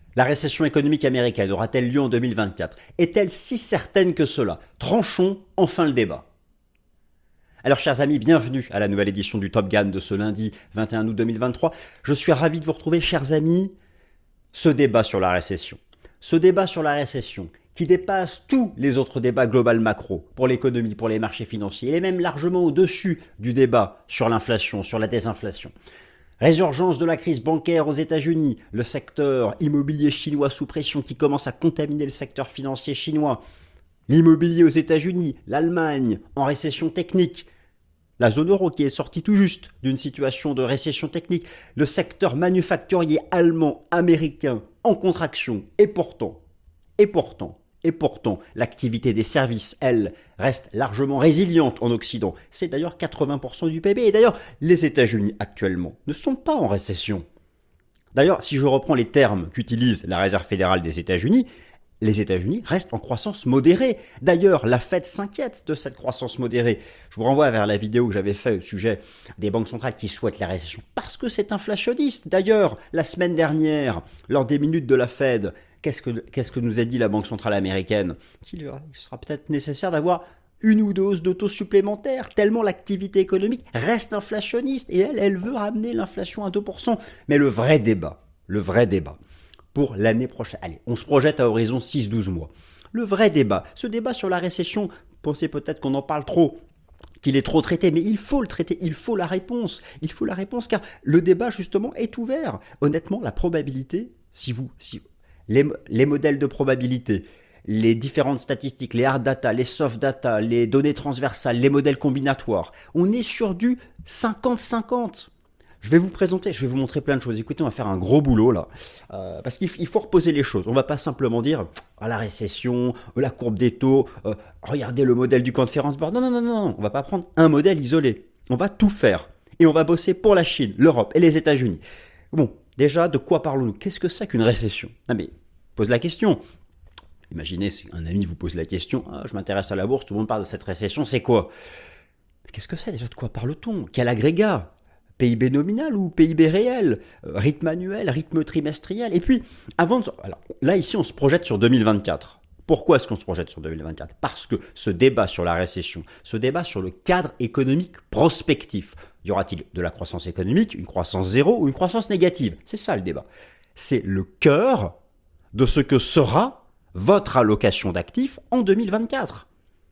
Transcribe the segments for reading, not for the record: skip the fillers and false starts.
La récession économique américaine aura-t-elle lieu en 2024? Est-elle si certaine que cela? Tranchons enfin le débat. Alors chers amis, bienvenue à la nouvelle édition du Top Gun de ce lundi 21 août 2023. Je suis ravi de vous retrouver chers amis. Ce débat sur la récession. Ce débat sur la récession qui dépasse tous les autres débats global macro pour l'économie, pour les marchés financiers. Il est même largement au-dessus du débat sur l'inflation, sur la désinflation. Résurgence de la crise bancaire aux États-Unis, le secteur immobilier chinois sous pression qui commence à contaminer le secteur financier chinois, l'immobilier aux États-Unis, l'Allemagne en récession technique, la zone euro qui est sortie tout juste d'une situation de récession technique, le secteur manufacturier allemand, américain en contraction, et pourtant, l'activité des services, elle, reste largement résiliente en Occident. C'est d'ailleurs 80% du PIB. Et d'ailleurs, les États-Unis actuellement ne sont pas en récession. D'ailleurs, si je reprends les termes qu'utilise la Réserve fédérale des États-Unis, les États-Unis restent en croissance modérée. D'ailleurs, la Fed s'inquiète de cette croissance modérée. Je vous renvoie vers la vidéo que j'avais faite au sujet des banques centrales qui souhaitent la récession parce que c'est inflationniste. D'ailleurs, la semaine dernière, lors des minutes de la Fed, qu'est-ce que nous a dit la Banque centrale américaine? Qu'il sera peut-être nécessaire d'avoir une ou deux hausses de taux supplémentaires, tellement l'activité économique reste inflationniste et elle veut ramener l'inflation à 2%. Mais le vrai débat, pour l'année prochaine. Allez, on se projette à horizon 6-12 mois. Le vrai débat, ce débat sur la récession, pensez peut-être qu'on en parle trop, qu'il est trop traité, mais il faut le traiter, il faut la réponse. Il faut la réponse car le débat justement est ouvert. Honnêtement, la probabilité, si les modèles de probabilité, les différentes statistiques, les hard data, les soft data, les données transversales, les modèles combinatoires, on est sur du 50-50. Je vais vous montrer plein de choses. Écoutez, on va faire un gros boulot là, parce qu'il faut reposer les choses. On ne va pas simplement dire la récession, la courbe des taux, regardez le modèle du Conference Board. Non, non, non, non, on va pas prendre un modèle isolé. On va tout faire et on va bosser pour la Chine, l'Europe et les États-Unis. Bon, déjà, de quoi parlons-nous? Qu'est-ce que c'est qu'une récession? Ah mais pose la question. Imaginez si un ami vous pose la question, je m'intéresse à la bourse, tout le monde parle de cette récession, c'est quoi? Qu'est-ce que c'est déjà? De quoi parle-t-on? Quel agrégat? PIB nominal ou PIB réel, rythme annuel, rythme trimestriel. Et puis, alors, là, ici, on se projette sur 2024. Pourquoi est-ce qu'on se projette sur 2024? Parce que ce débat sur la récession, ce débat sur le cadre économique prospectif, y aura-t-il de la croissance économique, une croissance zéro ou une croissance négative? C'est ça le débat. C'est le cœur de ce que sera votre allocation d'actifs en 2024.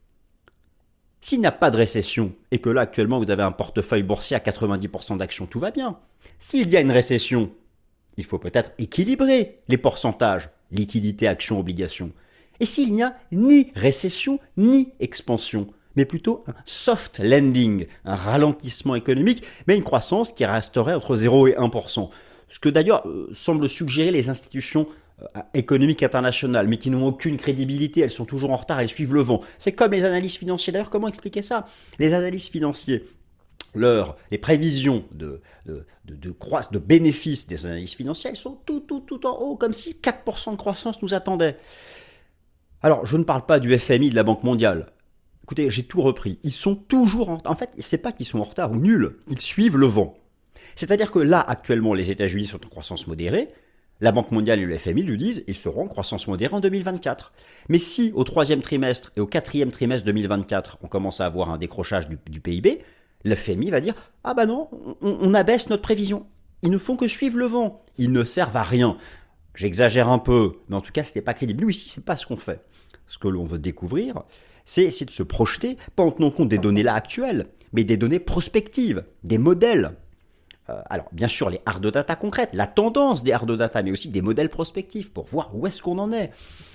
S'il n'y a pas de récession et que là actuellement vous avez un portefeuille boursier à 90% d'actions, tout va bien. S'il y a une récession, il faut peut-être équilibrer les pourcentages, liquidité, actions, obligations. Et s'il n'y a ni récession ni expansion, mais plutôt un soft landing, un ralentissement économique, mais une croissance qui resterait entre 0 et 1%. Ce que d'ailleurs semblent suggérer les institutions économiques internationales, mais qui n'ont aucune crédibilité, elles sont toujours en retard, elles suivent le vent. C'est comme les analyses financières. D'ailleurs, comment expliquer ça? Les analyses financières, les prévisions de bénéfices des analyses financières, elles sont tout en haut, comme si 4% de croissance nous attendait. Alors, je ne parle pas du FMI, de la Banque mondiale. Écoutez, j'ai tout repris. Ils sont toujours en fait, c'est pas qu'ils sont en retard ou nuls, ils suivent le vent. C'est-à-dire que là, actuellement, les États-Unis sont en croissance modérée. La Banque mondiale et le FMI lui disent qu'ils seront en croissance modérée en 2024. Mais si au troisième trimestre et au quatrième trimestre 2024, on commence à avoir un décrochage du PIB, le FMI va dire « Ah bah non, on abaisse notre prévision. Ils ne font que suivre le vent. Ils ne servent à rien. » J'exagère un peu, mais en tout cas, ce n'est pas crédible. Nous, ici, ce n'est pas ce qu'on fait. Ce que l'on veut découvrir, c'est essayer de se projeter, pas en tenant compte des données là actuelles, mais des données prospectives, des modèles. Alors, bien sûr, les hard data concrètes, la tendance des hard data, mais aussi des modèles prospectifs pour voir où est-ce qu'on en est.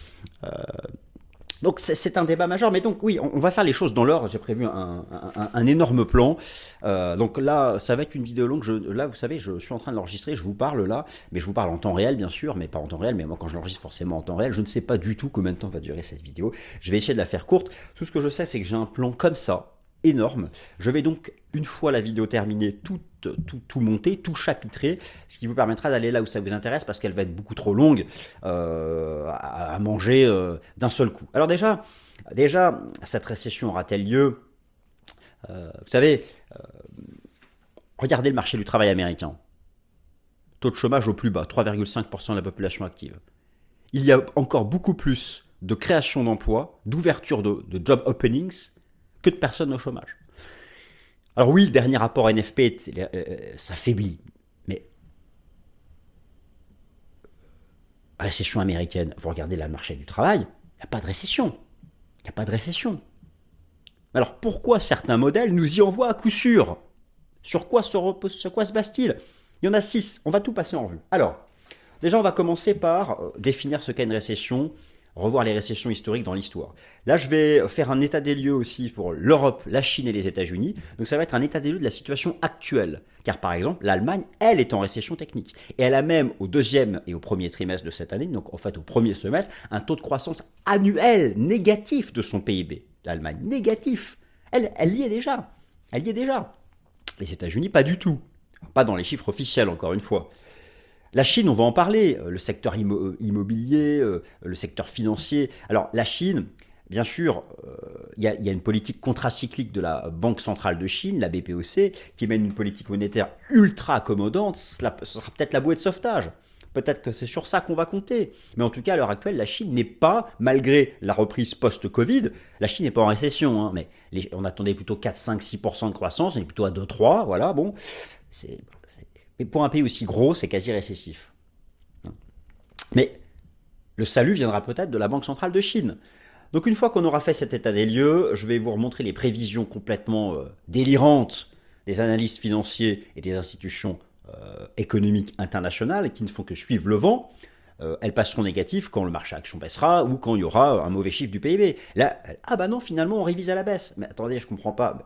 Donc, c'est un débat majeur. Mais donc, oui, on va faire les choses dans l'ordre. J'ai prévu un énorme plan. Donc là, ça va être une vidéo longue. Là, vous savez, je suis en train de l'enregistrer. Je vous parle là, mais je vous parle en temps réel, bien sûr, mais pas en temps réel. Mais moi, quand je l'enregistre forcément en temps réel, je ne sais pas du tout combien de temps va durer cette vidéo. Je vais essayer de la faire courte. Tout ce que je sais, c'est que j'ai un plan comme ça, énorme. Je vais donc, une fois la vidéo terminée, tout monter, tout chapitrer, ce qui vous permettra d'aller là où ça vous intéresse parce qu'elle va être beaucoup trop longue à manger d'un seul coup. Alors déjà, cette récession aura-t-elle lieu? Vous savez, regardez le marché du travail américain. taux de chômage au plus bas, 3,5% de la population active. Il y a encore beaucoup plus de création d'emplois, d'ouverture de job openings, que de personnes au chômage. Alors oui, le dernier rapport NFP s'affaiblit, mais récession américaine, vous regardez là le marché du travail, il n'y a pas de récession. Il n'y a pas de récession. Alors pourquoi certains modèles nous y envoient à coup sûr? Sur quoi se base-t-il? Il y en a 6, on va tout passer en revue. Alors, déjà on va commencer par définir ce qu'est une récession, revoir les récessions historiques dans l'histoire. Là je vais faire un état des lieux aussi pour l'Europe, la Chine et les États-Unis. Donc ça va être un état des lieux de la situation actuelle. Car par exemple, l'Allemagne, elle est en récession technique. Et elle a même au deuxième et au premier trimestre de cette année, donc en fait au premier semestre, un taux de croissance annuel négatif de son PIB. L'Allemagne, négatif. Elle y est déjà. Elle y est déjà. Les États-Unis, pas du tout. Pas dans les chiffres officiels, encore une fois. La Chine, on va en parler, le secteur immobilier, le secteur financier. Alors la Chine, bien sûr, il y a une politique contracyclique de la Banque centrale de Chine, la BPOC, qui mène une politique monétaire ultra accommodante. Ce sera peut-être la bouée de sauvetage. Peut-être que c'est sur ça qu'on va compter. Mais en tout cas, à l'heure actuelle, la Chine n'est pas, malgré la reprise post-Covid, la Chine n'est pas en récession. Hein, mais on attendait plutôt 4, 5, 6% de croissance, on est plutôt à 2, 3, voilà, bon. Mais pour un pays aussi gros, c'est quasi récessif. Mais le salut viendra peut-être de la Banque centrale de Chine. Donc une fois qu'on aura fait cet état des lieux, je vais vous remontrer les prévisions complètement délirantes des analystes financiers et des institutions économiques internationales qui ne font que suivre le vent. Elles passeront négatives quand le marché action baissera ou quand il y aura un mauvais chiffre du PIB. Là, ah bah non, finalement on révise à la baisse. Mais attendez, je comprends pas.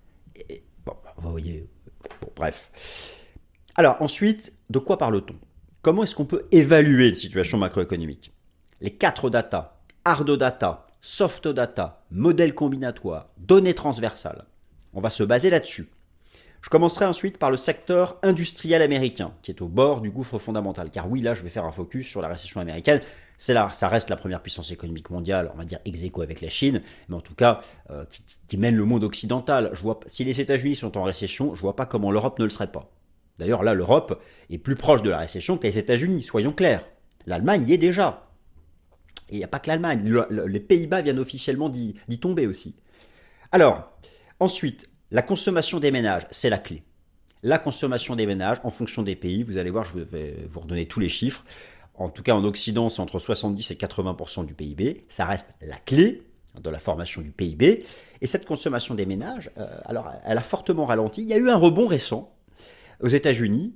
Bon, vous voyez, bon, bref. Alors ensuite, de quoi parle-t-on? Comment est-ce qu'on peut évaluer une situation macroéconomique? Les 4 data, hard data, soft data, modèle combinatoire, données transversales. On va se baser là-dessus. Je commencerai ensuite par le secteur industriel américain, qui est au bord du gouffre fondamental. Car oui, là, je vais faire un focus sur la récession américaine. C'est là, ça reste la première puissance économique mondiale, on va dire ex aequo avec la Chine, mais en tout cas, qui mène le monde occidental. Si les États-Unis sont en récession, je ne vois pas comment l'Europe ne le serait pas. D'ailleurs, là, l'Europe est plus proche de la récession que les États-Unis, soyons clairs. L'Allemagne y est déjà. Et il n'y a pas que l'Allemagne. Les Pays-Bas viennent officiellement d'y tomber aussi. Alors, ensuite, la consommation des ménages, c'est la clé. La consommation des ménages, en fonction des pays, vous allez voir, je vais vous redonner tous les chiffres. En tout cas, en Occident, c'est entre 70 et 80% du PIB. Ça reste la clé de la formation du PIB. Et cette consommation des ménages, alors, elle a fortement ralenti. Il y a eu un rebond récent. Aux États-Unis,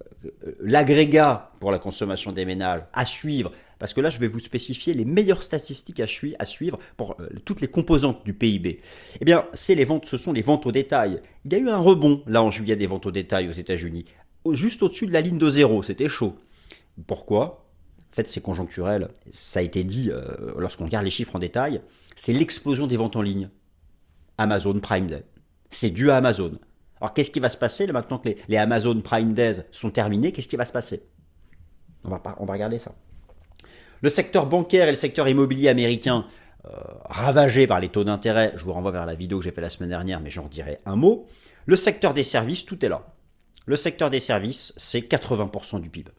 l'agrégat pour la consommation des ménages à suivre, parce que là je vais vous spécifier les meilleures statistiques à suivre pour toutes les composantes du PIB. Eh bien, ce sont les ventes au détail. Il y a eu un rebond là en juillet des ventes au détail aux États-Unis, juste au-dessus de la ligne de zéro, c'était chaud. Pourquoi? En fait, c'est conjoncturel. Ça a été dit lorsqu'on regarde les chiffres en détail, c'est l'explosion des ventes en ligne. Amazon Prime Day. C'est dû à Amazon. Alors, qu'est-ce qui va se passer là, maintenant que les Amazon Prime Days sont terminés? Qu'est-ce qui va se passer? On va regarder ça. Le secteur bancaire et le secteur immobilier américain, ravagés par les taux d'intérêt, je vous renvoie vers la vidéo que j'ai faite la semaine dernière, mais j'en dirai un mot. Le secteur des services, tout est là. Le secteur des services, c'est 80% du PIB.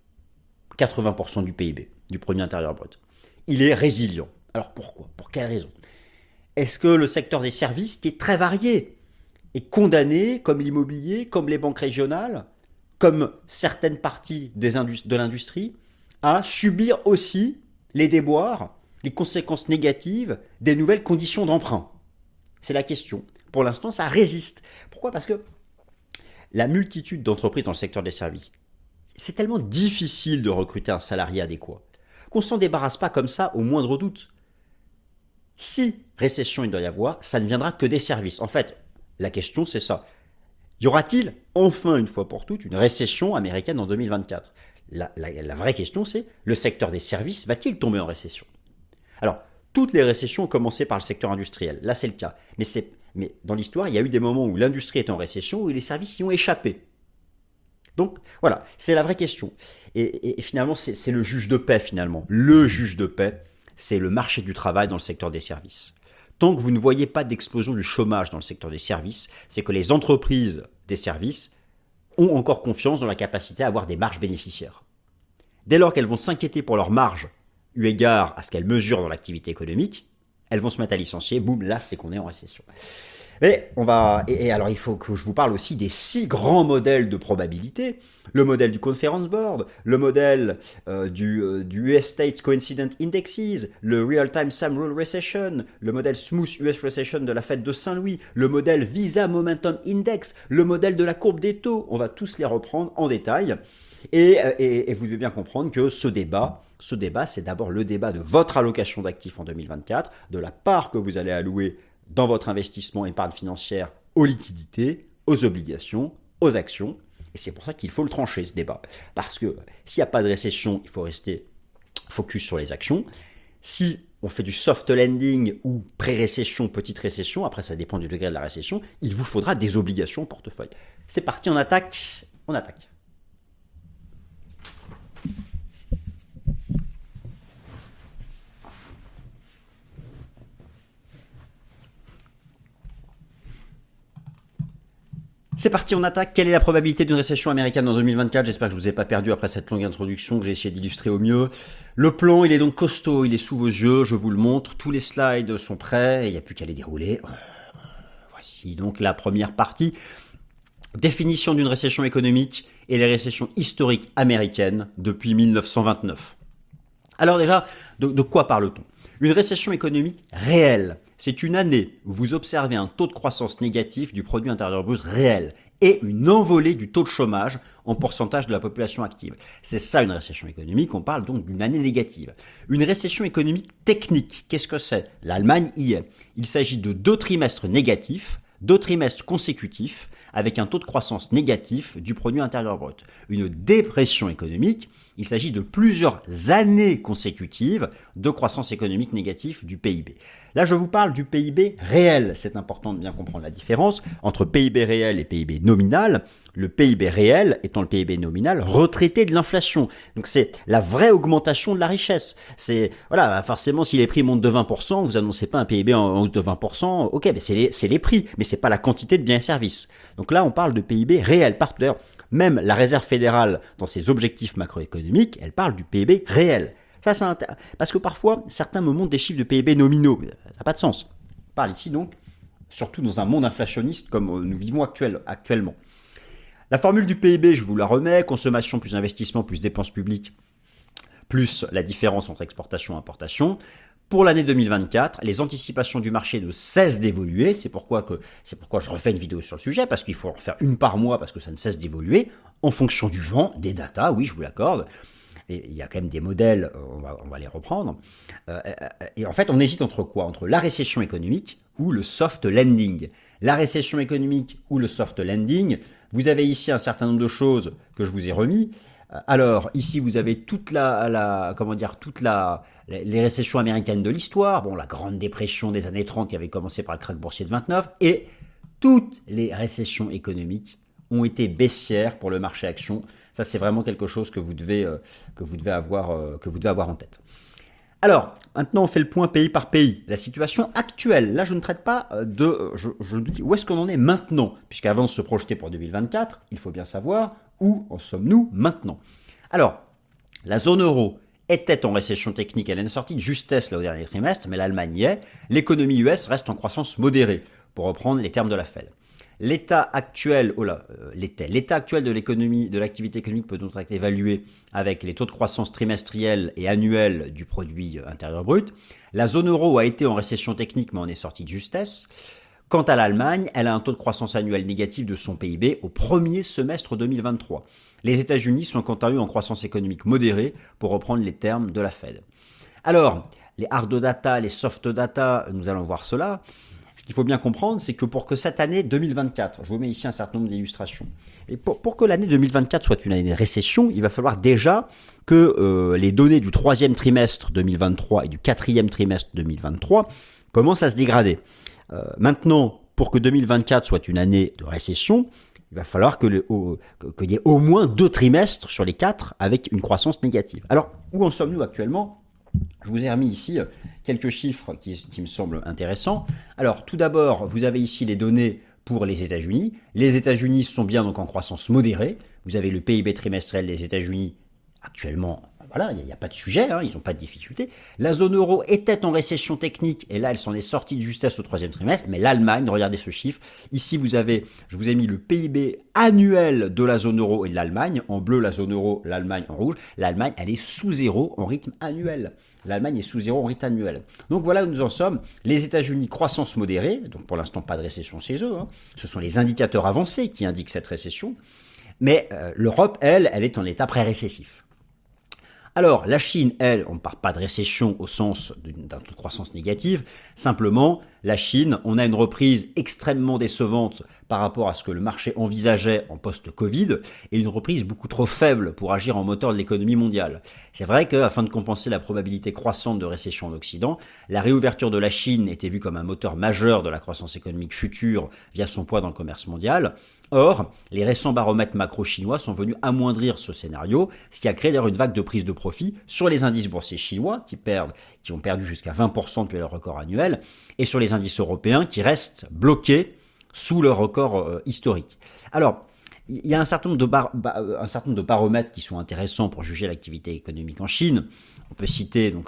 80% du PIB, du produit intérieur brut. Il est résilient. Alors pourquoi? Pour quelle raison? Est-ce que le secteur des services, qui est très varié, est condamné, comme l'immobilier, comme les banques régionales, comme certaines parties de l'industrie, à subir aussi les déboires, les conséquences négatives des nouvelles conditions d'emprunt? C'est la question. Pour l'instant, ça résiste. Pourquoi? Parce que la multitude d'entreprises dans le secteur des services, c'est tellement difficile de recruter un salarié adéquat qu'on ne s'en débarrasse pas comme ça au moindre doute. Si récession il doit y avoir, ça ne viendra que des services. En fait, la question, c'est ça. Y aura-t-il enfin, une fois pour toutes, une récession américaine en 2024? La vraie question, c'est le secteur des services va-t-il tomber en récession? Alors, toutes les récessions ont commencé par le secteur industriel. Là, c'est le cas. Mais dans l'histoire, il y a eu des moments où l'industrie était en récession, où les services y ont échappé. Donc, voilà, c'est la vraie question. Et finalement, c'est le juge de paix, finalement. Le juge de paix, c'est le marché du travail dans le secteur des services. Tant que vous ne voyez pas d'explosion du chômage dans le secteur des services, c'est que les entreprises des services ont encore confiance dans la capacité à avoir des marges bénéficiaires. Dès lors qu'elles vont s'inquiéter pour leurs marges, eu égard à ce qu'elles mesurent dans l'activité économique, elles vont se mettre à licencier, boum, là c'est qu'on est en récession. Mais alors il faut que je vous parle aussi des 6 grands modèles de probabilité. Le modèle du Conference Board, le modèle du US States Coincident Indexes, le Real-Time Sum Rule Recession, le modèle Smooth US Recession de la Fed de Saint-Louis, le modèle Visa Momentum Index, le modèle de la courbe des taux. On va tous les reprendre en détail. Et vous devez bien comprendre que ce débat, c'est d'abord le débat de votre allocation d'actifs en 2024, de la part que vous allez allouer dans votre investissement épargne financière aux liquidités, aux obligations, aux actions. Et c'est pour ça qu'il faut le trancher, ce débat. Parce que s'il n'y a pas de récession, il faut rester focus sur les actions. Si on fait du soft landing ou pré-récession, petite récession, après ça dépend du degré de la récession, il vous faudra des obligations au portefeuille. C'est parti, on attaque. C'est parti, on attaque. Quelle est la probabilité d'une récession américaine en 2024 ? J'espère que je ne vous ai pas perdu après cette longue introduction que j'ai essayé d'illustrer au mieux. Le plan, il est donc costaud, il est sous vos yeux, je vous le montre. Tous les slides sont prêts, il n'y a plus qu'à les dérouler. Voici donc la première partie. Définition d'une récession économique et les récessions historiques américaines depuis 1929. Alors déjà, de quoi parle-t-on ? Une récession économique réelle. C'est une année où vous observez un taux de croissance négatif du produit intérieur brut réel et une envolée du taux de chômage en pourcentage de la population active. C'est ça une récession économique, on parle donc d'une année négative. Une récession économique technique, qu'est-ce que c'est ? L'Allemagne y est. Il s'agit de 2 trimestres négatifs, 2 trimestres consécutifs, avec un taux de croissance négatif du produit intérieur brut. Une dépression économique, il s'agit de plusieurs années consécutives de croissance économique négative du PIB. Là, je vous parle du PIB réel. C'est important de bien comprendre la différence entre PIB réel et PIB nominal. Le PIB réel étant le PIB nominal retraité de l'inflation. Donc c'est la vraie augmentation de la richesse. C'est voilà, forcément si les prix montent de 20%, vous annoncez pas un PIB en hausse de 20%. OK, mais c'est les prix, mais c'est pas la quantité de biens et services. Donc là, on parle de PIB réel. D'ailleurs, même la Réserve fédérale, dans ses objectifs macroéconomiques, elle parle du PIB réel. Ça, parce que parfois, certains me montrent des chiffres de PIB nominaux. Ça n'a pas de sens. On parle ici donc, surtout dans un monde inflationniste comme nous vivons actuellement. La formule du PIB, je vous la remets, consommation plus investissement plus dépenses publiques, plus la différence entre exportation et importation. Pour l'année 2024, les anticipations du marché ne cessent d'évoluer. C'est pourquoi je refais une vidéo sur le sujet, parce qu'il faut en faire une par mois, parce que ça ne cesse d'évoluer, en fonction du vent, des datas, oui, je vous l'accorde. Et il y a quand même des modèles, on va les reprendre. Et en fait, on hésite entre quoi ? Entre la récession économique ou le soft landing. La récession économique ou le soft landing, vous avez ici un certain nombre de choses que je vous ai remis. Alors, ici, vous avez toutes les récessions américaines de l'histoire. Bon, la Grande Dépression des années 30 qui avait commencé par le krach boursier de 29. Et toutes les récessions économiques ont été baissières pour le marché action. Ça, c'est vraiment quelque chose que vous devez avoir en tête. Alors, maintenant, on fait le point pays par pays. La situation actuelle, là, je ne traite pas je dis où est-ce qu'on en est maintenant, puisqu'avant de se projeter pour 2024, il faut bien savoir où en sommes-nous maintenant. Alors, la zone euro était en récession technique, elle est sortie de justesse là, au dernier trimestre, mais l'Allemagne y est. L'économie US reste en croissance modérée, pour reprendre les termes de la Fed. L'état actuel de l'économie, de l'activité économique peut donc être évalué avec les taux de croissance trimestriels et annuels du produit intérieur brut. La zone euro a été en récession technique, mais on est sorti de justesse. Quant à l'Allemagne, elle a un taux de croissance annuel négatif de son PIB au premier semestre 2023. Les États-Unis sont quant à eux en croissance économique modérée, pour reprendre les termes de la Fed. Alors, les hard data, les soft data, nous allons voir cela. Ce qu'il faut bien comprendre, c'est que pour que cette année 2024, je vous mets ici un certain nombre d'illustrations, et pour que l'année 2024 soit une année de récession, il va falloir déjà que les données du 3e trimestre 2023 et du 4e trimestre 2023 commencent à se dégrader. Maintenant, pour que 2024 soit une année de récession, il va falloir qu'il y ait au moins 2 trimestres sur les 4 avec une croissance négative. Alors, où en sommes-nous actuellement ? Je vous ai remis ici quelques chiffres qui me semblent intéressants. Alors, tout d'abord, vous avez ici les données pour les États-Unis. Les États-Unis sont bien donc en croissance modérée. Vous avez le PIB trimestriel des États-Unis actuellement. Voilà, il n'y a pas de sujet, hein, ils n'ont pas de difficulté. La zone euro était en récession technique, et là, elle s'en est sortie de justesse au troisième trimestre. Mais l'Allemagne, regardez ce chiffre. Ici, je vous ai mis le PIB annuel de la zone euro et de l'Allemagne. En bleu, la zone euro, l'Allemagne en rouge. L'Allemagne, elle est sous zéro en rythme annuel. L'Allemagne est sous zéro en rythme annuel. Donc voilà où nous en sommes. Les États-Unis, croissance modérée, donc pour l'instant, pas de récession chez eux. Hein. Ce sont les indicateurs avancés qui indiquent cette récession. Mais l'Europe, elle est en état pré-récessif. Alors, la Chine, elle, on ne parle pas de récession au sens d'un taux de croissance négative. Simplement, la Chine, on a une reprise extrêmement décevante par rapport à ce que le marché envisageait en post-Covid et une reprise beaucoup trop faible pour agir en moteur de l'économie mondiale. C'est vrai qu'afin de compenser la probabilité croissante de récession en Occident, la réouverture de la Chine était vue comme un moteur majeur de la croissance économique future via son poids dans le commerce mondial. Or, les récents baromètres macro-chinois sont venus amoindrir ce scénario, ce qui a créé d'ailleurs une vague de prise de profit sur les indices boursiers chinois qui ont perdu jusqu'à 20% depuis leur record annuel, et sur les indices européens qui restent bloqués sous leur record historique. Alors, il y a un certain nombre de baromètres qui sont intéressants pour juger l'activité économique en Chine. On peut citer donc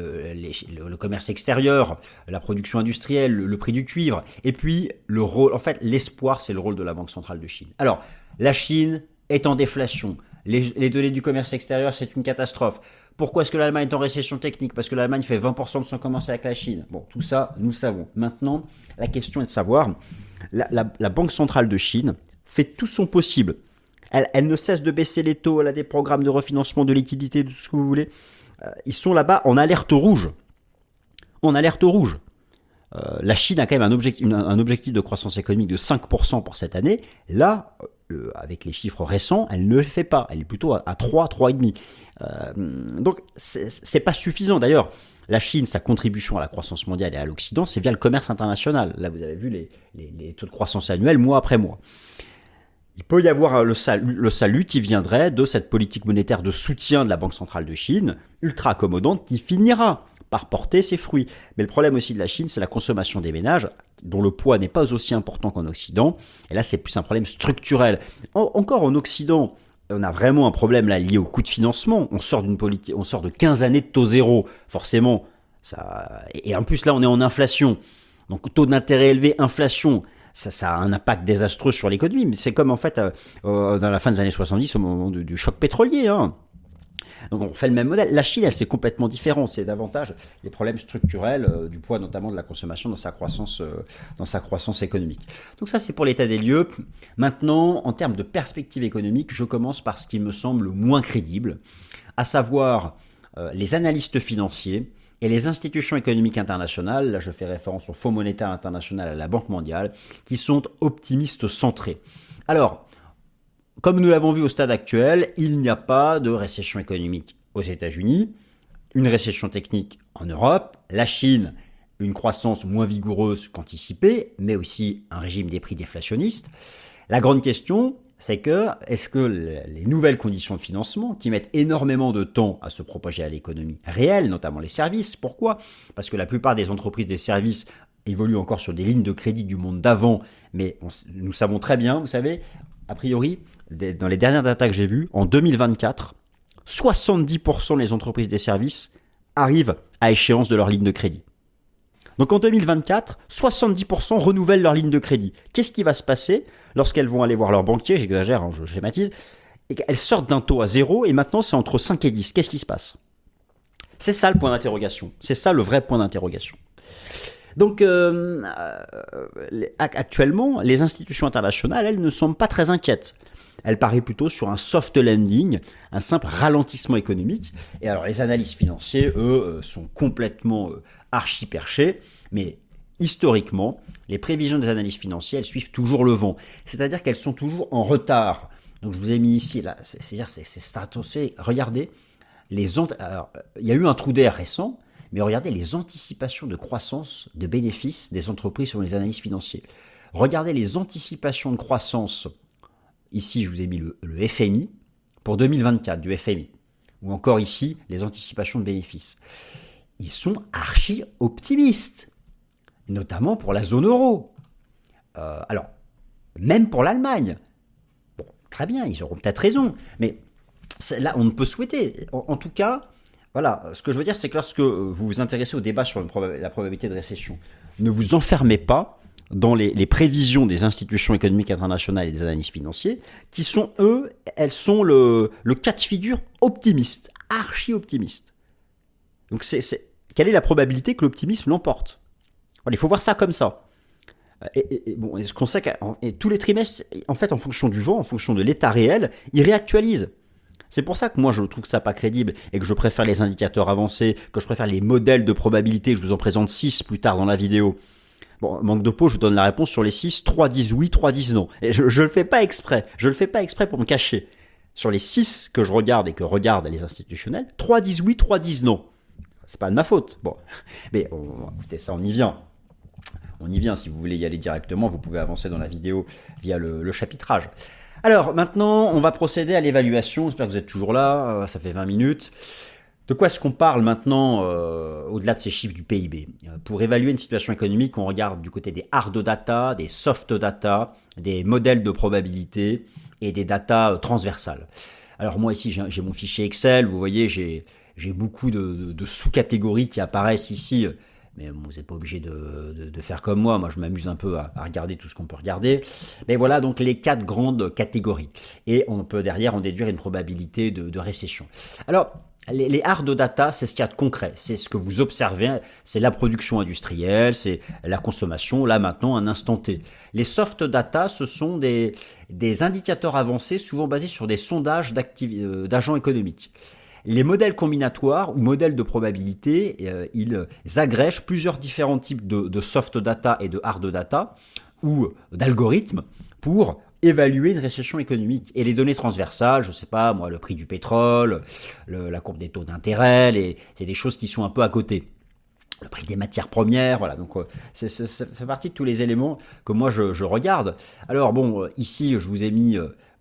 le commerce extérieur, la production industrielle, le prix du cuivre, et puis le rôle. En fait, l'espoir, c'est le rôle de la Banque centrale de Chine. Alors, la Chine est en déflation. Les données du commerce extérieur, c'est une catastrophe. Pourquoi est-ce que l'Allemagne est en récession technique? Parce que l'Allemagne fait 20% de son commerce avec la Chine. Bon, tout ça, nous le savons. Maintenant, la question est de savoir, la Banque centrale de Chine fait tout son possible. Elle ne cesse de baisser les taux, elle a des programmes de refinancement de liquidité, de tout ce que vous voulez. Ils sont là-bas en alerte rouge. En alerte rouge. La Chine a quand même un objectif de croissance économique de 5% pour cette année. Là, avec les chiffres récents, elle ne le fait pas. Elle est plutôt à 3, 3,5. Donc, c'est pas suffisant. D'ailleurs, la Chine, sa contribution à la croissance mondiale et à l'Occident, c'est via le commerce international. Là, vous avez vu les taux de croissance annuels mois après mois. Il peut y avoir le salut qui viendrait de cette politique monétaire de soutien de la Banque centrale de Chine, ultra accommodante, qui finira par porter ses fruits. Mais le problème aussi de la Chine, c'est la consommation des ménages, dont le poids n'est pas aussi important qu'en Occident. Et là, c'est plus un problème structurel. Encore en Occident, on a vraiment un problème là lié au coût de financement. On sort de 15 années de taux zéro. Forcément, et en plus là, on est en inflation. Donc taux d'intérêt élevé, inflation. Ça a un impact désastreux sur l'économie, mais c'est comme en fait dans la fin des années 70 au moment du choc pétrolier. Hein. Donc on fait le même modèle. La Chine, elle, c'est complètement différent. C'est davantage les problèmes structurels du poids notamment de la consommation dans sa croissance économique. Donc ça, c'est pour l'état des lieux. Maintenant, en termes de perspective économique, je commence par ce qui me semble moins crédible, à savoir les analystes financiers et les institutions économiques internationales, là je fais référence au Fonds monétaire international et à la Banque mondiale, qui sont optimistes centrés. Alors, comme nous l'avons vu au stade actuel, il n'y a pas de récession économique aux États-Unis, une récession technique en Europe, la Chine, une croissance moins vigoureuse qu'anticipée, mais aussi un régime des prix déflationniste. La grande question, c'est est-ce que les nouvelles conditions de financement, qui mettent énormément de temps à se propager à l'économie réelle, notamment les services, pourquoi? Parce que la plupart des entreprises des services évoluent encore sur des lignes de crédit du monde d'avant, mais nous savons très bien, vous savez, a priori, dans les dernières datas que j'ai vues, en 2024, 70% des entreprises des services arrivent à échéance de leur ligne de crédit. Donc en 2024, 70% renouvellent leur ligne de crédit. Qu'est-ce qui va se passer lorsqu'elles vont aller voir leur banquier, j'exagère, hein, je schématise, et qu'elles sortent d'un taux à 0 et maintenant c'est entre 5 et 10. Qu'est-ce qui se passe? C'est ça le point d'interrogation. C'est ça le vrai point d'interrogation. Donc actuellement, les institutions internationales, elles ne semblent pas très inquiètes. Elles parient plutôt sur un soft landing, un simple ralentissement économique. Et alors les analystes financiers, eux, sont complètement archi-perchés, mais historiquement, les prévisions des analystes financiers, elles suivent toujours le vent. C'est-à-dire qu'elles sont toujours en retard. Donc je vous ai mis ici, là, c'est-à-dire c'est stratosphérique. Regardez, alors, il y a eu un trou d'air récent, mais regardez les anticipations de croissance, de bénéfices des entreprises sur les analystes financiers. Regardez les anticipations de croissance. Ici, je vous ai mis le FMI pour 2024 du FMI. Ou encore ici, les anticipations de bénéfices. Ils sont archi optimistes, notamment pour la zone euro. Alors, même pour l'Allemagne. Bon, très bien, ils auront peut-être raison, mais là, on ne peut souhaiter. En tout cas, voilà, ce que je veux dire, c'est que lorsque vous vous intéressez au débat sur la probabilité de récession, ne vous enfermez pas dans les prévisions des institutions économiques internationales et des analystes financiers, qui sont, elles sont le cas de figure optimiste, archi-optimiste. Donc, quelle est la probabilité que l'optimisme l'emporte? Voilà, il faut voir ça comme ça. Bon, ce qu'on sait que tous les trimestres, en fait, en fonction du vent, en fonction de l'état réel, ils réactualisent. C'est pour ça que moi je trouve ça pas crédible et que je préfère les indicateurs avancés, que je préfère les modèles de probabilité. Je vous en présente 6 plus tard dans la vidéo. Bon, manque de peau, je vous donne la réponse sur les 6. 3 disent oui, 3 disent non. Et je le fais pas exprès. Je le fais pas exprès pour me cacher. Sur les 6 que je regarde et que regardent les institutionnels, 3 disent oui, 3 disent non. C'est pas de ma faute. Bon, mais écoutez, ça on y vient. On y vient, si vous voulez y aller directement, vous pouvez avancer dans la vidéo via le chapitrage. Alors maintenant, on va procéder à l'évaluation. J'espère que vous êtes toujours là, ça fait 20 minutes. De quoi est-ce qu'on parle maintenant au-delà de ces chiffres du PIB? Pour évaluer une situation économique, on regarde du côté des hard data, des soft data, des modèles de probabilité et des data transversales. Alors moi ici, j'ai mon fichier Excel, vous voyez, j'ai beaucoup de sous-catégories qui apparaissent ici. Mais bon, vous n'êtes pas obligé de faire comme moi. Moi, je m'amuse un peu à regarder tout ce qu'on peut regarder. Mais voilà donc les 4 grandes catégories. Et on peut derrière en déduire une probabilité de récession. Alors, les hard data, c'est ce qu'il y a de concret. C'est ce que vous observez. C'est la production industrielle, c'est la consommation, là maintenant, un instant T. Les soft data, ce sont des indicateurs avancés, souvent basés sur des sondages d'agents économiques. Les modèles combinatoires ou modèles de probabilité, ils agrègent plusieurs différents types de soft data et de hard data ou d'algorithmes pour évaluer une récession économique. Et les données transversales, je ne sais pas, moi, le prix du pétrole, la courbe des taux d'intérêt, c'est des choses qui sont un peu à côté. Le prix des matières premières, voilà. Donc, ça fait partie de tous les éléments que moi, je regarde. Alors, bon, ici, je vous ai mis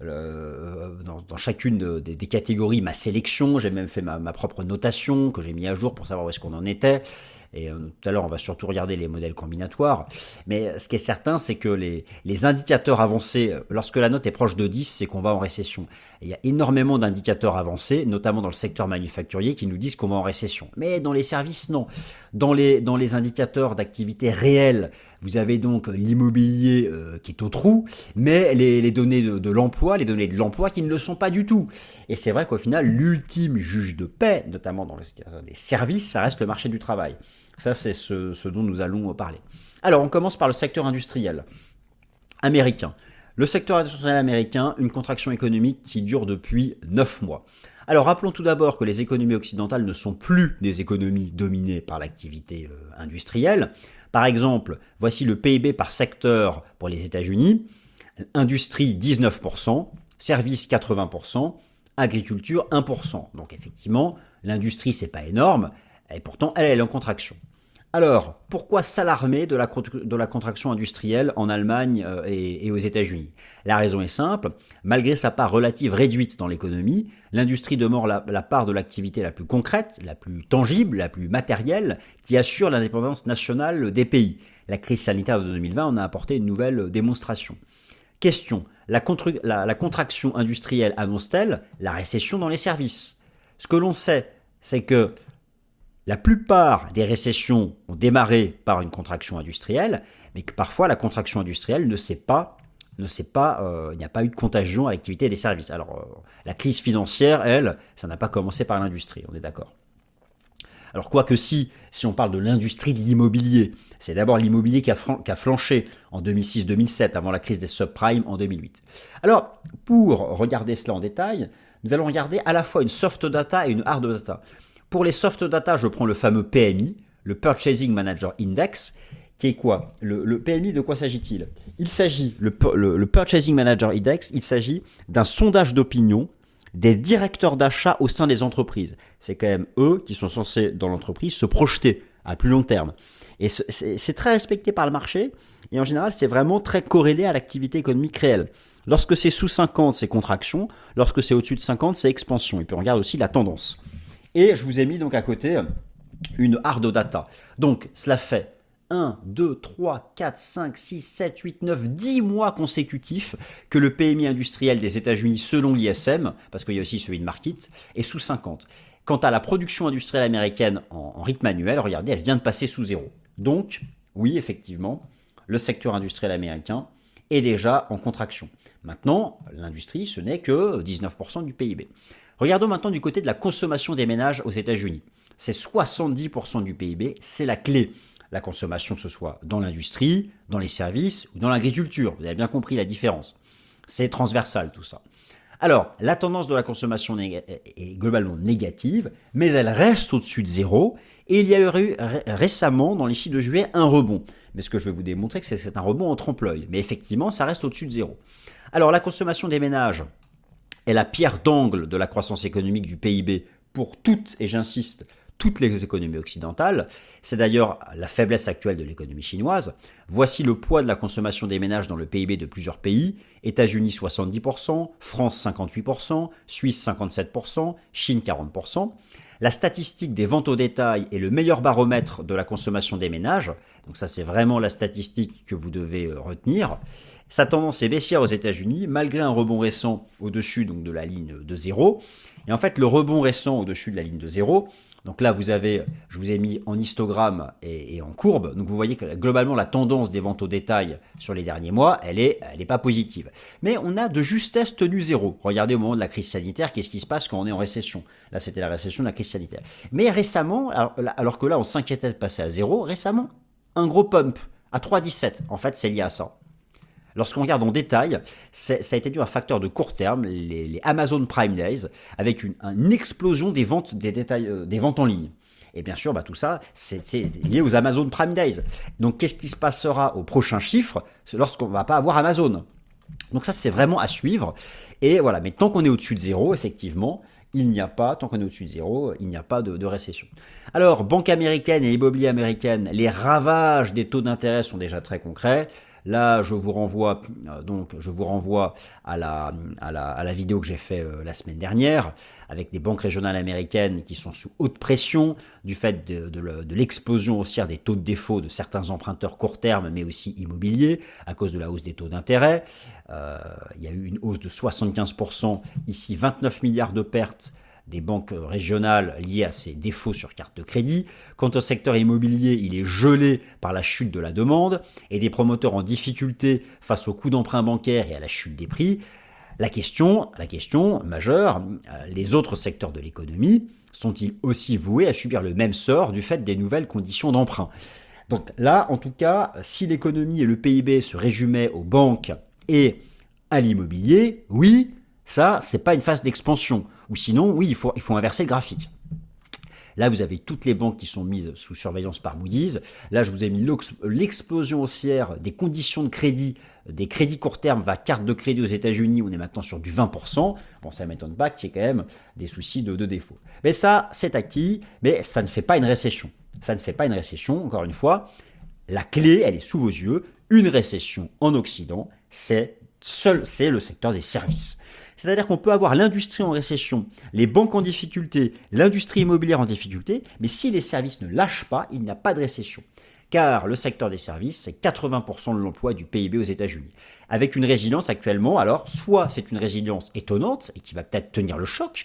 dans chacune des catégories ma sélection. J'ai même fait ma propre notation que j'ai mis à jour pour savoir où est-ce qu'on en était. Et tout à l'heure, on va surtout regarder les modèles combinatoires. Mais ce qui est certain, c'est que les indicateurs avancés, lorsque la note est proche de 10, c'est qu'on va en récession. Et il y a énormément d'indicateurs avancés, notamment dans le secteur manufacturier, qui nous disent qu'on va en récession. Mais dans les services, non. Dans les indicateurs d'activité réelle, vous avez donc l'immobilier qui est au trou, mais les données de l'emploi, les données de l'emploi qui ne le sont pas du tout. Et c'est vrai qu'au final, l'ultime juge de paix, notamment dans les services, ça reste le marché du travail. Ça, c'est ce dont nous allons parler. Alors, on commence par le secteur industriel américain. Le secteur industriel américain, une contraction économique qui dure depuis 9 mois. Alors, rappelons tout d'abord que les économies occidentales ne sont plus des économies dominées par l'activité industrielle. Par exemple, voici le PIB par secteur pour les États-Unis. Industrie, 19%, services, 80%, agriculture, 1%. Donc, effectivement, l'industrie, c'est pas énorme, et pourtant, elle est en contraction. Alors, pourquoi s'alarmer de la contraction industrielle en Allemagne et aux États-Unis? La raison est simple, malgré sa part relative réduite dans l'économie, l'industrie demeure la part de l'activité la plus concrète, la plus tangible, la plus matérielle, qui assure l'indépendance nationale des pays. La crise sanitaire de 2020 en a apporté une nouvelle démonstration. Question, la contraction industrielle annonce-t-elle la récession dans les services? Ce que l'on sait, c'est que la plupart des récessions ont démarré par une contraction industrielle, mais que parfois la contraction industrielle il n'y a pas eu de contagion à l'activité des services. Alors, la crise financière, elle, ça n'a pas commencé par l'industrie, on est d'accord. Alors, quoique si on parle de l'industrie de l'immobilier, c'est d'abord l'immobilier qui a flanché en 2006-2007, avant la crise des subprimes en 2008. Alors, pour regarder cela en détail, nous allons regarder à la fois une soft data et une hard data. Pour les soft data, je prends le fameux PMI, le Purchasing Manager Index, qui est quoi? Le PMI, de quoi s'agit-il? Il s'agit, le Purchasing Manager Index, il s'agit d'un sondage d'opinion des directeurs d'achat au sein des entreprises. C'est quand même eux qui sont censés, dans l'entreprise, se projeter à plus long terme. Et c'est très respecté par le marché, et en général, c'est vraiment très corrélé à l'activité économique réelle. Lorsque c'est sous 50, c'est contraction. Lorsque c'est au-dessus de 50, c'est expansion. Et puis on regarde aussi la tendance. Et je vous ai mis donc à côté une hard data. Donc, cela fait 1, 2, 3, 4, 5, 6, 7, 8, 9, 10 mois consécutifs que le PMI industriel des États-Unis, selon l'ISM, parce qu'il y a aussi celui de Markit, est sous 50. Quant à la production industrielle américaine en rythme annuel, regardez, elle vient de passer sous zéro. Donc, oui, effectivement, le secteur industriel américain est déjà en contraction. Maintenant, l'industrie, ce n'est que 19% du PIB. Regardons maintenant du côté de la consommation des ménages aux États-Unis. C'est 70% du PIB, c'est la clé. La consommation, que ce soit dans l'industrie, dans les services ou dans l'agriculture. Vous avez bien compris la différence. C'est transversal tout ça. Alors, la tendance de la consommation est globalement négative, mais elle reste au-dessus de zéro. Et il y a eu récemment, dans les chiffres de juillet, un rebond. Mais ce que je vais vous démontrer, c'est un rebond en trompe-l'œil. Mais effectivement, ça reste au-dessus de zéro. Alors, la consommation des ménages est la pierre d'angle de la croissance économique du PIB pour toutes, et j'insiste, toutes les économies occidentales. C'est d'ailleurs la faiblesse actuelle de l'économie chinoise. Voici le poids de la consommation des ménages dans le PIB de plusieurs pays. États-Unis 70%, France 58%, Suisse 57%, Chine 40%. La statistique des ventes au détail est le meilleur baromètre de la consommation des ménages. Donc ça, c'est vraiment la statistique que vous devez retenir. Sa tendance est baissière aux États-Unis, malgré un rebond récent au-dessus donc, de la ligne de zéro. Et en fait, le rebond récent au-dessus de la ligne de zéro, donc là, je vous ai mis en histogramme et en courbe. Donc vous voyez que globalement, la tendance des ventes au détail sur les derniers mois, elle est pas positive. Mais on a de justesse tenu zéro. Regardez au moment de la crise sanitaire, qu'est-ce qui se passe quand on est en récession? Là, c'était la récession de la crise sanitaire. Mais récemment, alors que là, on s'inquiétait de passer à zéro, récemment, un gros pump à 3,17. En fait, c'est lié à ça. Lorsqu'on regarde en détail, ça a été dû à un facteur de court terme, les Amazon Prime Days, avec une explosion des ventes, des ventes en ligne. Et bien sûr, tout ça, c'est lié aux Amazon Prime Days. Donc, qu'est-ce qui se passera au prochain chiffre lorsqu'on ne va pas avoir Amazon? Donc ça, c'est vraiment à suivre. Et voilà, mais tant qu'on est au-dessus de zéro, effectivement, tant qu'on est au-dessus de zéro, il n'y a pas de récession. Alors, banque américaine et immobilier américaine, les ravages des taux d'intérêt sont déjà très concrets. Là, je vous renvoie à la vidéo que j'ai faite la semaine dernière avec des banques régionales américaines qui sont sous haute pression du fait de l'explosion haussière des taux de défaut de certains emprunteurs court terme, mais aussi immobiliers, à cause de la hausse des taux d'intérêt. Il y a eu une hausse de 75%, ici 29 milliards de pertes des banques régionales liées à ces défauts sur carte de crédit. Quant au secteur immobilier, il est gelé par la chute de la demande et des promoteurs en difficulté face au coût d'emprunt bancaire et à la chute des prix. La question majeure, les autres secteurs de l'économie sont-ils aussi voués à subir le même sort du fait des nouvelles conditions d'emprunt? Donc là, en tout cas, si l'économie et le PIB se résumaient aux banques et à l'immobilier, oui, ça, c'est pas une phase d'expansion. Ou sinon, oui, il faut inverser le graphique. Là, vous avez toutes les banques qui sont mises sous surveillance par Moody's. Là, je vous ai mis l'explosion haussière des conditions de crédit, des crédits court terme, carte de crédit aux États-Unis. On est maintenant sur du 20%. Bon, ça ne m'étonne pas qu'il y ait quand même des soucis de défaut. Mais ça, c'est acquis, mais ça ne fait pas une récession. Ça ne fait pas une récession, encore une fois. La clé, elle est sous vos yeux. Une récession en Occident, c'est le secteur des services. C'est-à-dire qu'on peut avoir l'industrie en récession, les banques en difficulté, l'industrie immobilière en difficulté, mais si les services ne lâchent pas, il n'y a pas de récession. Car le secteur des services, c'est 80% de l'emploi du PIB aux États-Unis. Avec une résilience actuellement, alors soit c'est une résilience étonnante et qui va peut-être tenir le choc,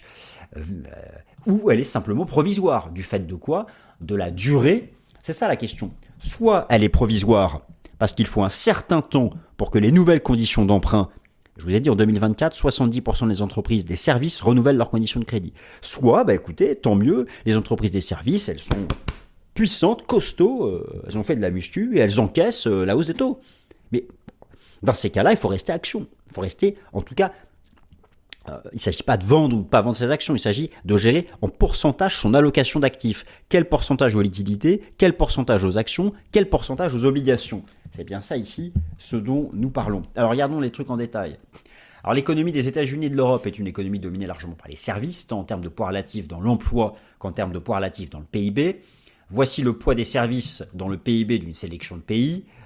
ou elle est simplement provisoire. Du fait de quoi? De la durée. C'est ça la question. Soit elle est provisoire parce qu'il faut un certain temps pour que les nouvelles conditions d'emprunt. Je vous ai dit, en 2024, 70% des entreprises des services renouvellent leurs conditions de crédit. Soit, écoutez, tant mieux, les entreprises des services, elles sont puissantes, costauds, elles ont fait de la muscu et elles encaissent la hausse des taux. Mais dans ces cas-là, il faut rester action. Il faut rester, en tout cas, il ne s'agit pas de vendre ou pas vendre ses actions, il s'agit de gérer en pourcentage son allocation d'actifs. Quel pourcentage aux liquidités, quel pourcentage aux actions, quel pourcentage aux obligations. C'est bien ça ici, ce dont nous parlons. Alors regardons les trucs en détail. Alors l'économie des États-Unis et de l'Europe est une économie dominée largement par les services, tant en termes de poids relatif dans l'emploi qu'en termes de poids relatif dans le PIB. Voici le poids des services dans le PIB d'une sélection de pays.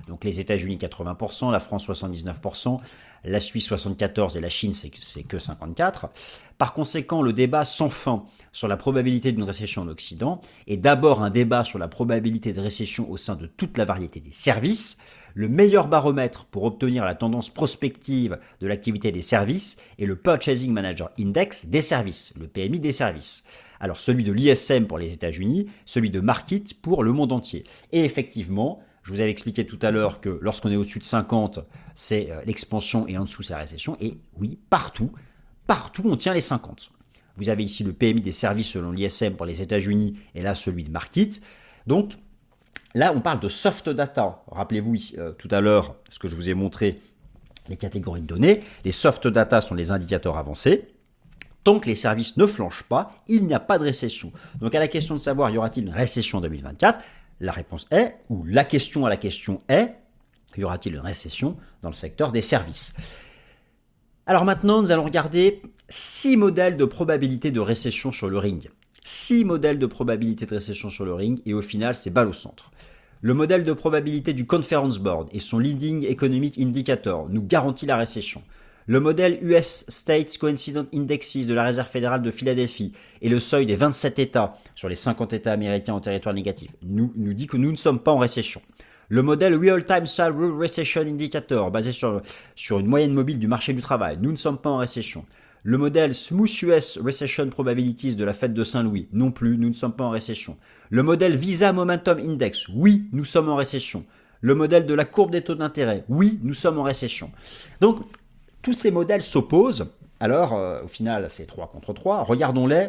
Donc les États-Unis 80%, la France 79%, la Suisse 74% et la Chine c'est que 54%. Par conséquent, le débat sans fin sur la probabilité d'une récession en Occident est d'abord un débat sur la probabilité de récession au sein de toute la variété des services. Le meilleur baromètre pour obtenir la tendance prospective de l'activité des services est le Purchasing Manager Index des services, le PMI des services. Alors celui de l'ISM pour les États-Unis, celui de Markit pour le monde entier. Et effectivement, je vous avais expliqué tout à l'heure que lorsqu'on est au-dessus de 50, c'est l'expansion et en dessous c'est la récession. Et oui, partout on tient les 50. Vous avez ici le PMI des services selon l'ISM pour les États-Unis et là celui de Markit. Donc là, on parle de soft data. Rappelez-vous tout à l'heure ce que je vous ai montré, les catégories de données. Les soft data sont les indicateurs avancés. Tant que les services ne flanchent pas, il n'y a pas de récession. Donc à la question de savoir, y aura-t-il une récession en 2024 ? La réponse est, ou la question à la question est, y aura-t-il une récession dans le secteur des services ? Alors maintenant, nous allons regarder 6 modèles de probabilité de récession sur le ring. 6 modèles de probabilité de récession sur le ring, et au final, c'est balle au centre. Le modèle de probabilité du Conference Board et son Leading Economic Indicator nous garantit la récession. Le modèle US States Coincident Indexes de la Réserve fédérale de Philadelphie et le seuil des 27 États sur les 50 États américains en territoire négatif nous dit que nous ne sommes pas en récession. Le modèle Real-Time Salary Recession Indicator basé sur une moyenne mobile du marché du travail, nous ne sommes pas en récession. Le modèle Smooth US Recession Probabilities de la Fed de Saint-Louis, non plus, nous ne sommes pas en récession. Le modèle Visa Momentum Index, oui, nous sommes en récession. Le modèle de la courbe des taux d'intérêt, oui, nous sommes en récession. Donc, tous ces modèles s'opposent. Alors, au final, c'est 3 contre 3. Regardons-les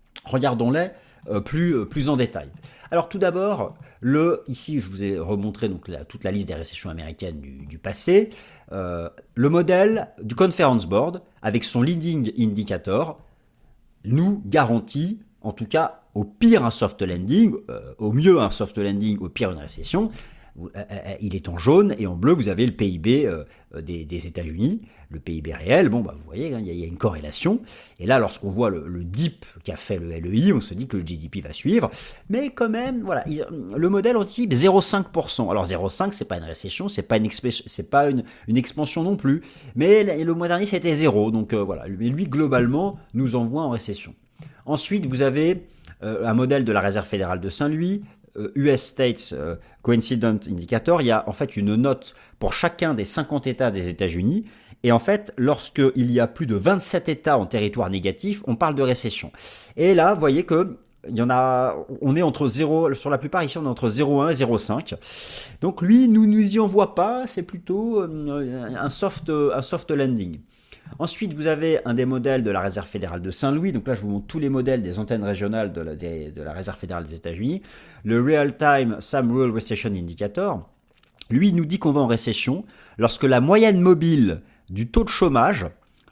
plus en détail. Alors, tout d'abord, ici, je vous ai remontré donc, toute la liste des récessions américaines du passé. Le modèle du Conference Board, avec son Leading Indicator, nous garantit, en tout cas, au pire un soft landing, au mieux un soft landing, au pire une récession. Il est en jaune et en bleu, vous avez le PIB des États-Unis, le PIB réel. Bon, vous voyez, il y a une corrélation. Et là, lorsqu'on voit le dip qu'a fait le LEI, on se dit que le GDP va suivre. Mais quand même, voilà, le modèle anticipe 0,5%. Alors 0,5, c'est pas une récession, c'est pas une expansion non plus. Mais le mois dernier, c'était 0. Donc voilà, lui, globalement, nous envoie en récession. Ensuite, vous avez un modèle de la Réserve fédérale de Saint-Louis, US States Coincident Indicator, il y a en fait une note pour chacun des 50 États des États-Unis. Et en fait, lorsqu'il y a plus de 27 États en territoire négatif, on parle de récession. Et là, vous voyez que on est entre 0, sur la plupart ici, on est entre 0,1 et 0,5. Donc lui, nous y envoie pas, c'est plutôt un soft landing. Ensuite, vous avez un des modèles de la Réserve fédérale de Saint-Louis. Donc là, je vous montre tous les modèles des antennes régionales de la Réserve fédérale des États-Unis. Le Real-Time Samuel Recession Indicator, lui, nous dit qu'on va en récession lorsque la moyenne mobile du taux de chômage,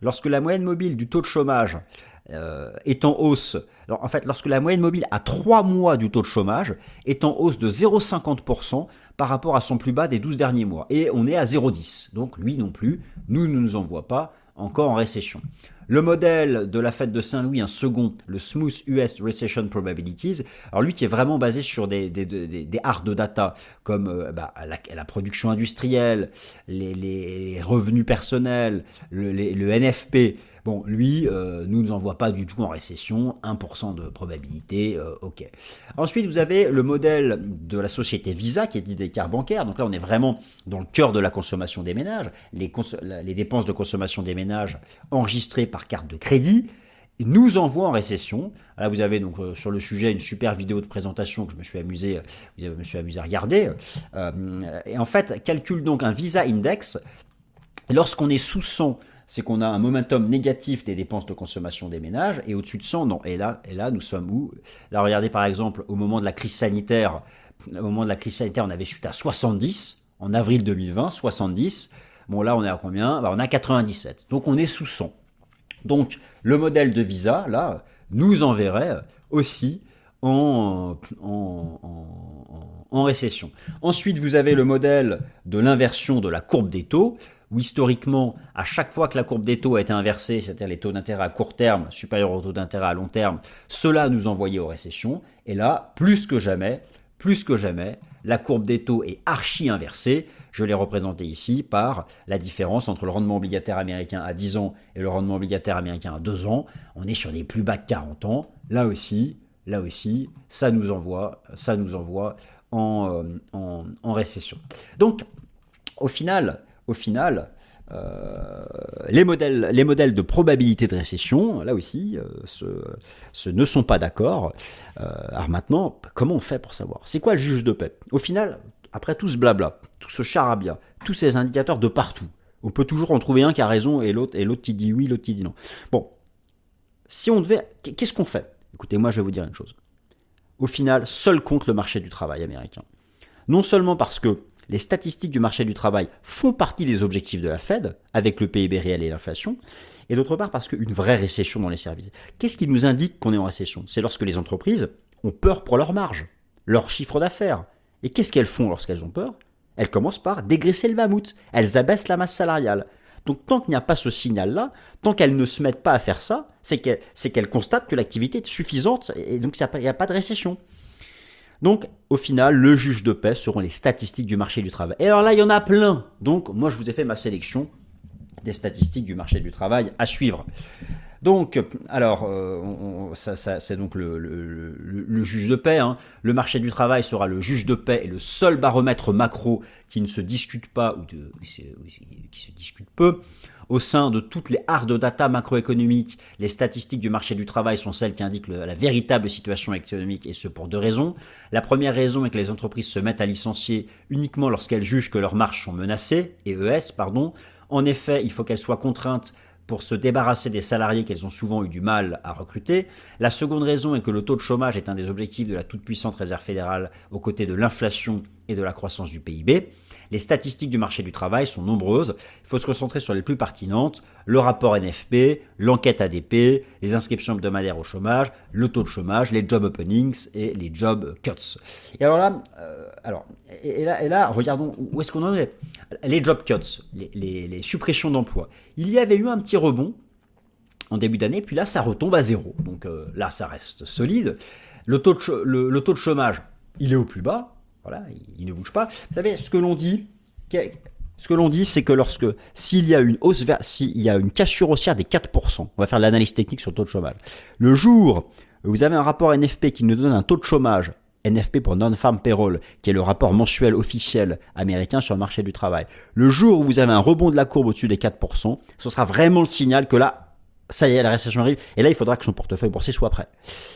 est en hausse. Alors, en fait, lorsque la moyenne mobile à 3 mois du taux de chômage est en hausse de 0,50% par rapport à son plus bas des 12 derniers mois. Et on est à 0,10. Donc lui non plus, nous ne nous envoie pas encore en récession. Le modèle de la Fed de Saint-Louis, un second, le Smooth US Recession Probabilities, alors lui qui est vraiment basé sur des hard data comme la production industrielle, les revenus personnels, le NFP. Bon, lui, nous ne nous envoie pas du tout en récession, 1% de probabilité, ok. Ensuite, vous avez le modèle de la société Visa, qui est dit des cartes bancaires. Donc là, on est vraiment dans le cœur de la consommation des ménages. Les dépenses de consommation des ménages enregistrées par carte de crédit nous envoient en récession. Là, vous avez donc sur le sujet une super vidéo de présentation que je me suis amusé à regarder. Et en fait, calcule donc un Visa Index. Lorsqu'on est sous 100, c'est qu'on a un momentum négatif des dépenses de consommation des ménages, et au-dessus de 100, non. Et là, nous sommes où ? Là, regardez par exemple, au moment de la crise sanitaire, on avait chuté à 70, en avril 2020, 70. Bon, là, on est à combien ? On est à 97. Donc, on est sous 100. Donc, le modèle de Visa, là, nous enverrait aussi en récession. Ensuite, vous avez le modèle de l'inversion de la courbe des taux, où historiquement, à chaque fois que la courbe des taux a été inversée, c'est-à-dire les taux d'intérêt à court terme supérieurs aux taux d'intérêt à long terme, cela nous envoyait aux récessions. Et là, plus que jamais, plus que jamais, la courbe des taux est archi inversée. Je l'ai représenté ici par la différence entre le rendement obligataire américain à 10 ans et le rendement obligataire américain à 2 ans. On est sur des plus bas de 40 ans. Là aussi, ça nous envoie en récession. Donc, au final, les modèles de probabilité de récession, là aussi, ne sont pas d'accord. Alors maintenant, comment on fait pour savoir? C'est quoi le juge de paix? Au final, après tout ce blabla, tout ce charabia, tous ces indicateurs de partout, on peut toujours en trouver un qui a raison et l'autre qui dit oui, l'autre qui dit non. Bon, si on devait... Qu'est-ce qu'on fait? Écoutez, moi je vais vous dire une chose. Au final, seul compte le marché du travail américain. Non seulement parce que les statistiques du marché du travail font partie des objectifs de la Fed, avec le PIB réel et l'inflation, et d'autre part parce qu'une vraie récession dans les services. Qu'est-ce qui nous indique qu'on est en récession? C'est lorsque les entreprises ont peur pour leurs marges, leur chiffre d'affaires. Et qu'est-ce qu'elles font lorsqu'elles ont peur? Elles commencent par dégraisser le mammouth, elles abaissent la masse salariale. Donc tant qu'il n'y a pas ce signal-là, tant qu'elles ne se mettent pas à faire ça, c'est qu'elles constatent que l'activité est suffisante et donc il n'y a pas de récession. Donc, au final, le juge de paix seront les statistiques du marché du travail. Et alors là, il y en a plein. Donc, moi, je vous ai fait ma sélection des statistiques du marché du travail à suivre. Donc, alors, c'est donc le juge de paix. Hein. Le marché du travail sera le juge de paix et le seul baromètre macro qui ne se discute pas ou qui se discute peu. Au sein de toutes les hard data macroéconomiques, les statistiques du marché du travail sont celles qui indiquent la véritable situation économique, et ce pour deux raisons. La première raison est que les entreprises se mettent à licencier uniquement lorsqu'elles jugent que leurs marges sont menacées, pardon. En effet, il faut qu'elles soient contraintes pour se débarrasser des salariés qu'elles ont souvent eu du mal à recruter. La seconde raison est que le taux de chômage est un des objectifs de la toute-puissante réserve fédérale aux côtés de l'inflation et de la croissance du PIB. Les statistiques du marché du travail sont nombreuses. Il faut se concentrer sur les plus pertinentes. Le rapport NFP, l'enquête ADP, les inscriptions hebdomadaires au chômage, le taux de chômage, les job openings et les job cuts. Et alors là, regardons où est-ce qu'on en est. Les job cuts, les suppressions d'emplois. Il y avait eu un petit rebond en début d'année, puis là, ça retombe à zéro. Donc là, ça reste solide. Le taux de chômage, il est au plus bas. Voilà, il ne bouge pas. Vous savez, ce que l'on dit, c'est que s'il y a une cassure haussière des 4%, on va faire l'analyse technique sur le taux de chômage. Le jour où vous avez un rapport NFP qui nous donne un taux de chômage, NFP pour Non-Farm Payroll, qui est le rapport mensuel officiel américain sur le marché du travail. Le jour où vous avez un rebond de la courbe au-dessus des 4%, ce sera vraiment le signal que là, ça y est, la récession arrive, et là, il faudra que son portefeuille boursier soit prêt.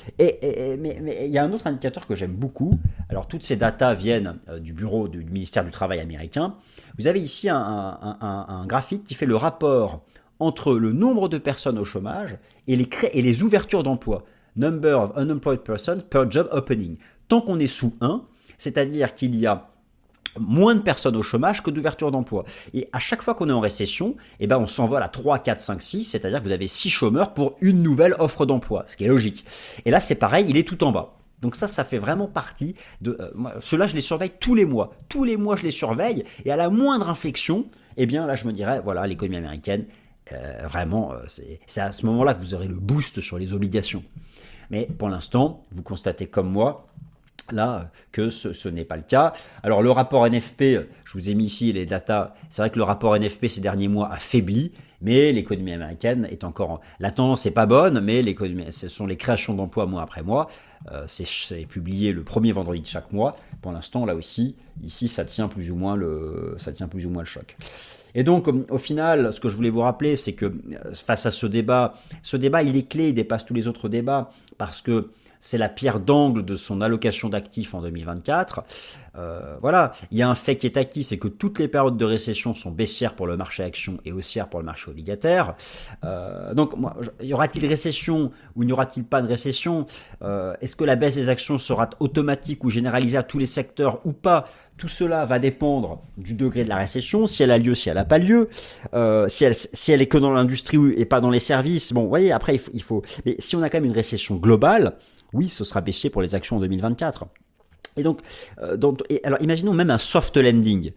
Mais il y a un autre indicateur que j'aime beaucoup. Alors, toutes ces datas viennent du bureau du ministère du Travail américain. Vous avez ici un graphique qui fait le rapport entre le nombre de personnes au chômage et les ouvertures d'emploi. Number of unemployed persons per job opening. Tant qu'on est sous 1, c'est-à-dire qu'il y a moins de personnes au chômage que d'ouverture d'emploi. Et à chaque fois qu'on est en récession, on s'envole à 3, 4, 5, 6, c'est-à-dire que vous avez 6 chômeurs pour une nouvelle offre d'emploi, ce qui est logique. Et là, c'est pareil, il est tout en bas. Donc ça fait vraiment partie de... ceux-là, je les surveille tous les mois. Tous les mois, je les surveille. Et à la moindre inflexion, là, je me dirais, voilà, l'économie américaine, vraiment, c'est à ce moment-là que vous aurez le boost sur les obligations. Mais pour l'instant, vous constatez comme moi, là, que ce n'est pas le cas. Alors, le rapport NFP, je vous ai mis ici les datas. C'est vrai que le rapport NFP ces derniers mois a faibli, mais l'économie américaine est encore... La tendance n'est pas bonne, mais ce sont les créations d'emplois mois après mois. C'est publié le premier vendredi de chaque mois. Pour l'instant, là aussi, ici, ça tient plus ou moins le choc. Et donc, au final, ce que je voulais vous rappeler, c'est que face à ce débat, il est clé, il dépasse tous les autres débats, parce que c'est la pierre d'angle de son allocation d'actifs en 2024. Voilà, il y a un fait qui est acquis, c'est que toutes les périodes de récession sont baissières pour le marché action et haussières pour le marché obligataire. Donc, y aura-t-il récession ou n'y aura-t-il pas de récession? Est-ce que la baisse des actions sera automatique ou généralisée à tous les secteurs ou pas? Tout cela va dépendre du degré de la récession, si elle a lieu, si elle n'a pas lieu, si elle est que dans l'industrie et pas dans les services. Bon, vous voyez, après, il faut... Mais si on a quand même une récession globale, oui, ce sera baissier pour les actions en 2024. Et donc, alors imaginons même un soft landing.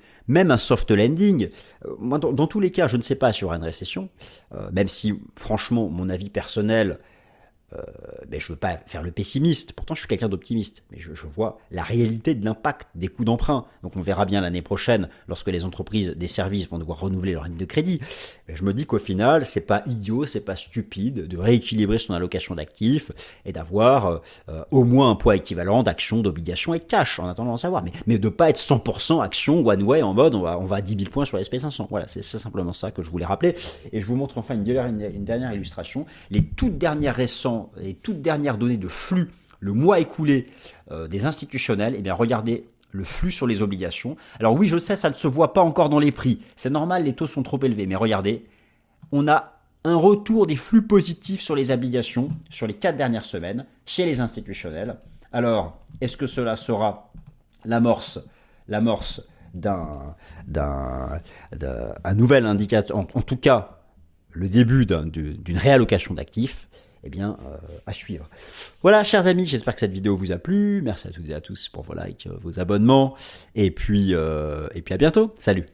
Moi, dans tous les cas, je ne sais pas s'il y aura une récession, même si, franchement, mon avis personnel, Ben, je ne veux pas faire le pessimiste, pourtant je suis quelqu'un d'optimiste, mais je vois la réalité de l'impact des coûts d'emprunt. Donc on verra bien l'année prochaine, lorsque les entreprises des services vont devoir renouveler leur ligne de crédit. Ben, je me dis qu'au final, c'est pas idiot, c'est pas stupide de rééquilibrer son allocation d'actifs et d'avoir au moins un poids équivalent d'actions, d'obligations et de cash, en attendant d'en savoir. Mais de ne pas être 100% action one way en mode on va à 10 000 points sur l'SP500. Voilà, c'est simplement ça que je voulais rappeler. Et je vous montre enfin une dernière illustration. Les toutes dernières données de flux, le mois écoulé des institutionnels, eh bien regardez le flux sur les obligations. Alors oui, je sais, ça ne se voit pas encore dans les prix. C'est normal, les taux sont trop élevés. Mais regardez, on a un retour des flux positifs sur les obligations sur les 4 dernières semaines chez les institutionnels. Alors, est-ce que cela sera l'amorce d'un nouvel indicateur, en tout cas le début d'une réallocation d'actifs? Eh bien, à suivre. Voilà, chers amis, j'espère que cette vidéo vous a plu. Merci à toutes et à tous pour vos likes, vos abonnements. Et puis à bientôt. Salut!